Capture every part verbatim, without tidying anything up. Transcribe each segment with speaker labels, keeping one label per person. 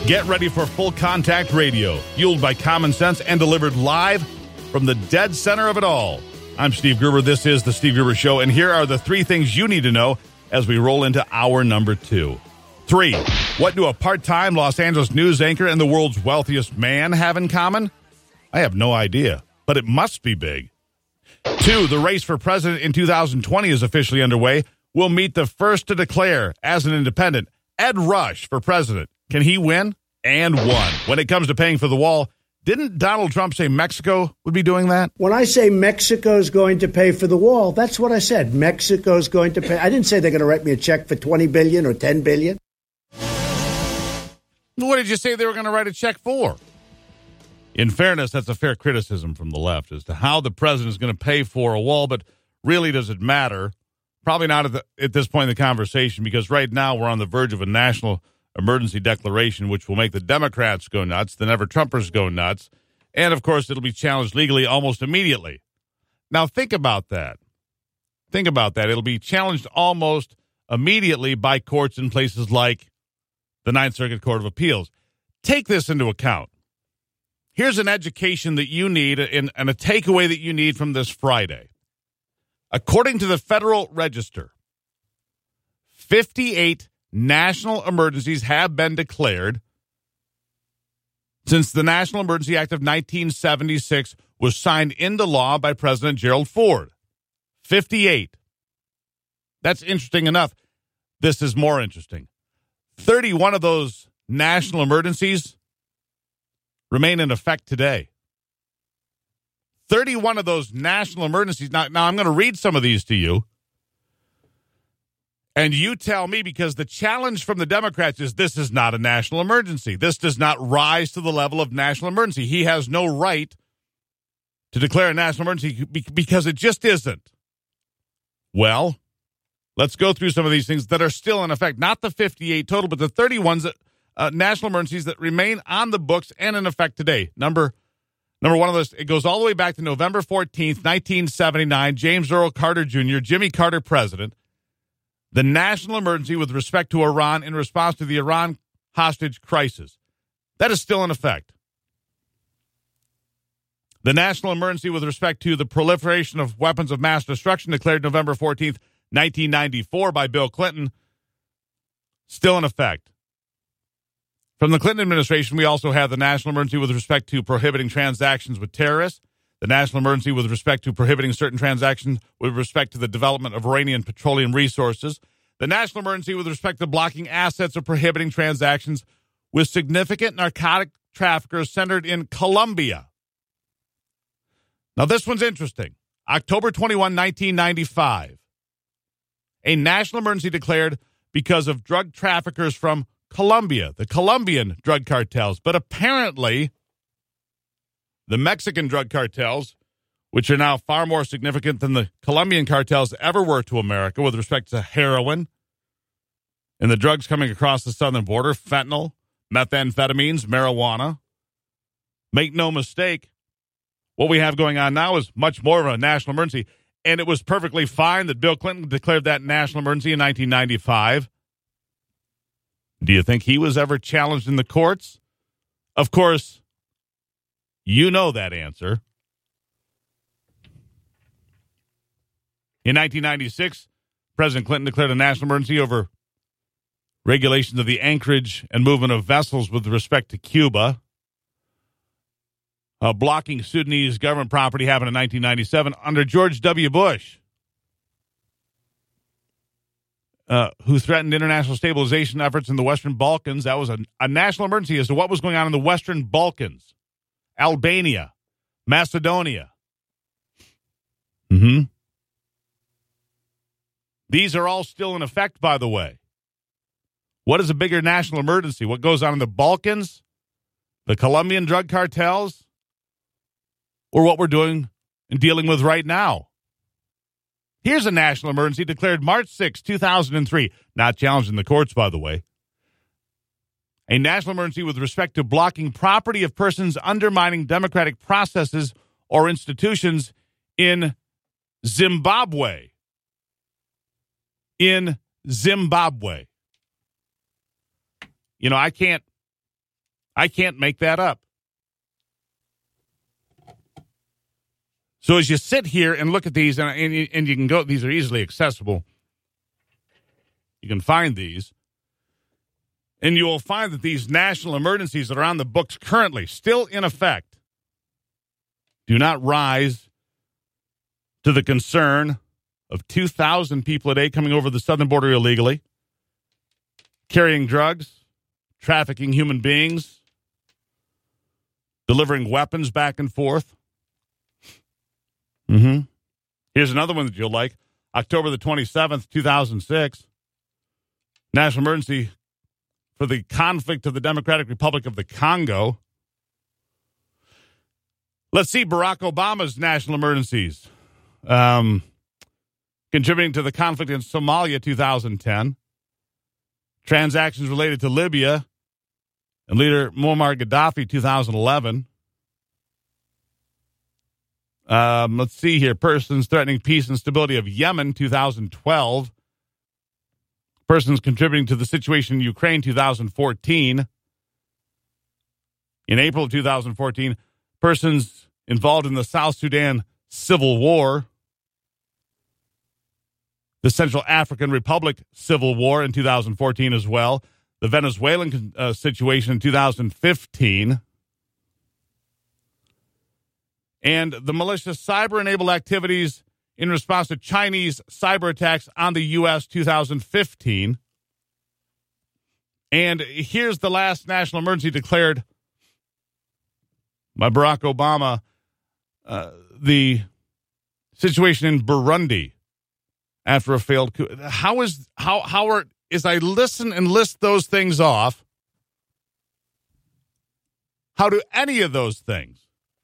Speaker 1: Get ready for Full Contact Radio, fueled by common sense and delivered live from the dead center of it all. I'm Steve Gruber. This is The Steve Gruber Show, and here are the three things you need to know as we roll into hour number two. Three, what do a part-time Los Angeles news anchor and the world's wealthiest man have in common? I have no idea, but it must be big. Two, the race for president in two thousand twenty is officially underway. We'll meet the first to declare as an independent, Ed Rush, for president. Can he win? And won. When it comes to paying for the wall, didn't Donald Trump say Mexico would be doing that?
Speaker 2: When I say Mexico's going to pay for the wall, that's what I said. Mexico's going to pay. I didn't say they're going to write me a check for twenty billion dollars or ten billion dollars.
Speaker 1: What did you say they were going to write a check for? In fairness, that's a fair criticism from the left as to how the president is going to pay for a wall, but really does it matter? Probably not at, the, at this point in the conversation, because right now we're on the verge of a national emergency declaration, which will make the Democrats go nuts, the Never-Trumpers go nuts, and, of course, it'll be challenged legally almost immediately. Now, think about that. Think about that. It'll be challenged almost immediately by courts in places like the Ninth Circuit Court of Appeals. Take this into account. Here's an education that you need and, and a takeaway that you need from this Friday. According to the Federal Register, fifty-eight national emergencies have been declared since the National Emergency Act of nineteen seventy-six was signed into law by President Gerald Ford. fifty-eight. That's interesting enough. This is more interesting. thirty-one of those national emergencies remain in effect today. thirty-one of those national emergencies. Now, now I'm going to read some of these to you. And you tell me, because the challenge from the Democrats is this is not a national emergency. This does not rise to the level of national emergency. He has no right to declare a national emergency because it just isn't. Well, let's go through some of these things that are still in effect. Not the fifty-eight total, but the thirty-one that, uh, national emergencies that remain on the books and in effect today. Number number one of those, it goes all the way back to November fourteenth, nineteen seventy-nine. James Earl Carter Junior, Jimmy Carter president. The national emergency with respect to Iran in response to the Iran hostage crisis. That is still in effect. The national emergency with respect to the proliferation of weapons of mass destruction declared November fourteenth, nineteen ninety-four by Bill Clinton, still in effect. From the Clinton administration, we also have the national emergency with respect to prohibiting transactions with terrorists, the national emergency with respect to prohibiting certain transactions with respect to the development of Iranian petroleum resources, the national emergency with respect to blocking assets or prohibiting transactions with significant narcotic traffickers centered in Colombia. Now, this one's interesting. October twenty-first, nineteen ninety-five. A national emergency declared because of drug traffickers from Colombia, the Colombian drug cartels. But apparently, the Mexican drug cartels, which are now far more significant than the Colombian cartels ever were to America with respect to heroin and the drugs coming across the southern border, fentanyl, methamphetamines, marijuana. Make no mistake, what we have going on now is much more of a national emergency, and it was perfectly fine that Bill Clinton declared that national emergency in nineteen ninety-five. Do you think he was ever challenged in the courts? Of course, you know that answer. In nineteen ninety-six, President Clinton declared a national emergency over regulations of the anchorage and movement of vessels with respect to Cuba. Uh, blocking Sudanese government property happened in nineteen ninety-seven under George W. Bush, uh, who threatened international stabilization efforts in the Western Balkans. That was a, a national emergency as to what was going on in the Western Balkans. Albania, Macedonia. Mm-hmm. These are all still in effect, by the way. What is a bigger national emergency? What goes on in the Balkans, the Colombian drug cartels, or what we're doing and dealing with right now? Here's a national emergency declared March sixth, two thousand three. Not challenged in the courts, by the way. A national emergency with respect to blocking property of persons undermining democratic processes or institutions in Zimbabwe. In Zimbabwe. You know, I can't I can't make that up. So as you sit here and look at these, and, and, you, and you can go, these are easily accessible. You can find these. And you will find that these national emergencies that are on the books currently, still in effect, do not rise to the concern of two thousand people a day coming over the southern border illegally, carrying drugs, trafficking human beings, delivering weapons back and forth. Mm-hmm. Here's another one that you'll like. October the twenty-seventh, two thousand six. National emergency for the conflict of the Democratic Republic of the Congo. Let's see Barack Obama's national emergencies. Um, contributing to the conflict in Somalia, two thousand ten. Transactions related to Libya and leader Muammar Gaddafi, two thousand eleven. Um, let's see here. Persons threatening peace and stability of Yemen, two thousand twelve. Persons contributing to the situation in Ukraine, two thousand fourteen. In April of two thousand fourteen, persons involved in the South Sudan Civil War. The Central African Republic Civil War in two thousand fourteen as well. The Venezuelan uh, situation in two thousand fifteen. And the malicious cyber-enabled activities in response to Chinese cyber attacks on the U S two thousand fifteen. And here's the last national emergency declared by Barack Obama, uh, the situation in Burundi after a failed coup. How is, how, how are, as I listen and list those things off, how do any of those things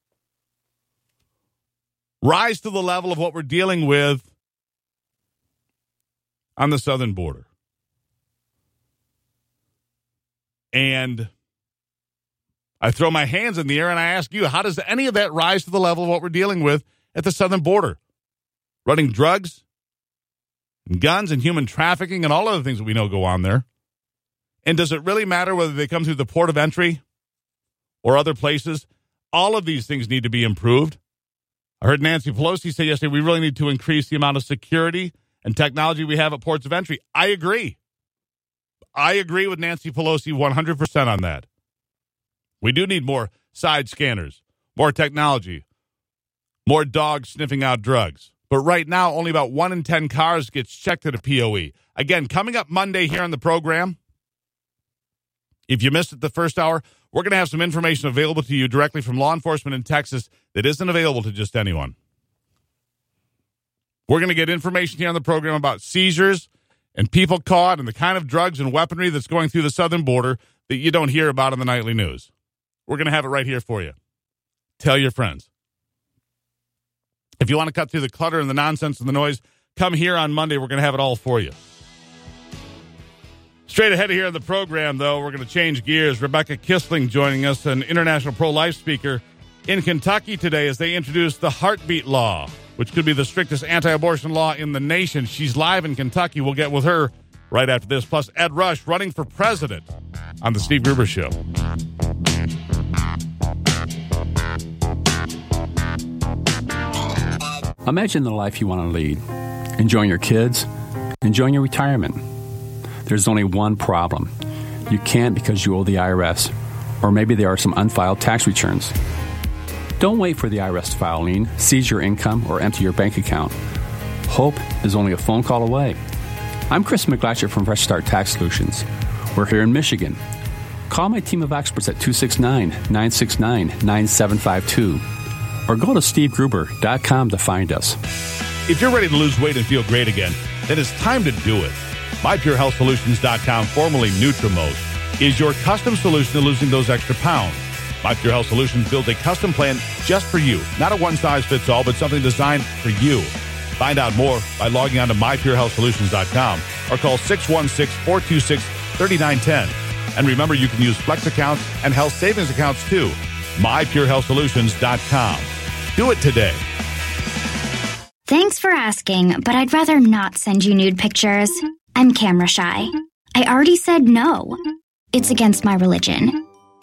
Speaker 1: rise to the level of what we're dealing with on the southern border? And I throw my hands in the air and I ask you, how does any of that rise to the level of what we're dealing with at the southern border? Running drugs and guns and human trafficking and all other things that we know go on there. And does it really matter whether they come through the port of entry or other places? All of these things need to be improved. I heard Nancy Pelosi say yesterday we really need to increase the amount of security and technology we have at ports of entry. I agree. I agree with Nancy Pelosi one hundred percent on that. We do need more side scanners, more technology, more dogs sniffing out drugs. But right now, only about one in ten cars gets checked at a P O E. Again, coming up Monday here on the program, if you missed it the first hour, we're going to have some information available to you directly from law enforcement in Texas that isn't available to just anyone. We're going to get information here on the program about seizures and people caught and the kind of drugs and weaponry that's going through the southern border that you don't hear about in the nightly news. We're going to have it right here for you. Tell your friends. If you want to cut through the clutter and the nonsense and the noise, come here on Monday. We're going to have it all for you. Straight ahead here on the program, though, we're going to change gears. Rebecca Kissling joining us, an international pro-life speaker in Kentucky today as they introduce the heartbeat law, which could be the strictest anti-abortion law in the nation. She's live in Kentucky. We'll get with her right after this. Plus, Ed Rush running for president on the Steve Gruber Show.
Speaker 3: Imagine the life you want to lead. Enjoying your kids, enjoying your retirement. There's only one problem. You can't because you owe the I R S, or maybe there are some unfiled tax returns. Don't wait for the I R S to file a lien, seize your income, or empty your bank account. Hope is only a phone call away. I'm Chris McGlatcher from Fresh Start Tax Solutions. We're here in Michigan. Call my team of experts at two six nine, nine six nine, nine seven five two or go to steve gruber dot com to find us.
Speaker 1: If you're ready to lose weight and feel great again, then it's time to do it. my pure health solutions dot com, formerly Nutrimost, is your custom solution to losing those extra pounds. MyPure Health Solutions builds a custom plan just for you. Not a one-size-fits-all, but something designed for you. Find out more by logging on to my pure health solutions dot com or call six one six, four two six, three nine one zero. And remember, you can use Flex accounts and health savings accounts too. my pure health solutions dot com. Do it today.
Speaker 4: Thanks for asking, but I'd rather not send you nude pictures. I'm camera shy. I already said no. It's against my religion.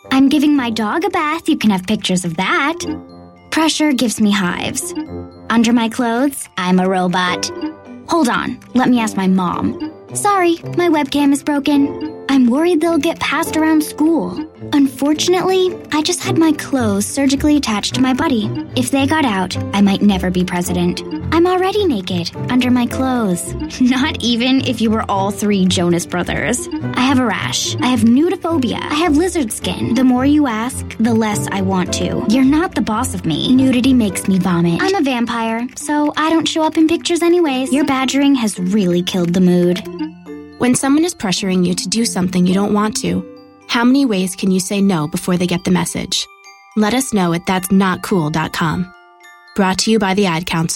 Speaker 4: I'm giving my dog a bath. You can have pictures of that. Pressure gives me hives. Under my clothes, I'm a robot. Hold on, let me ask my mom. Sorry, my webcam is broken. I'm worried they'll get passed around school. Unfortunately, I just had my clothes surgically attached to my body. If they got out, I might never be president. I'm already naked, under my clothes. Not even if you were all three Jonas Brothers. I have a rash. I have nudophobia. I have lizard skin. The more you ask, the less I want to. You're not the boss of me. Nudity makes me vomit. I'm a vampire, so I don't show up in pictures anyways. Your badgering has really killed the mood.
Speaker 5: When someone is pressuring you to do something you don't want to, how many ways can you say no before they get the message? Let us know at that's not cool dot com. Brought to you by the Ad Council.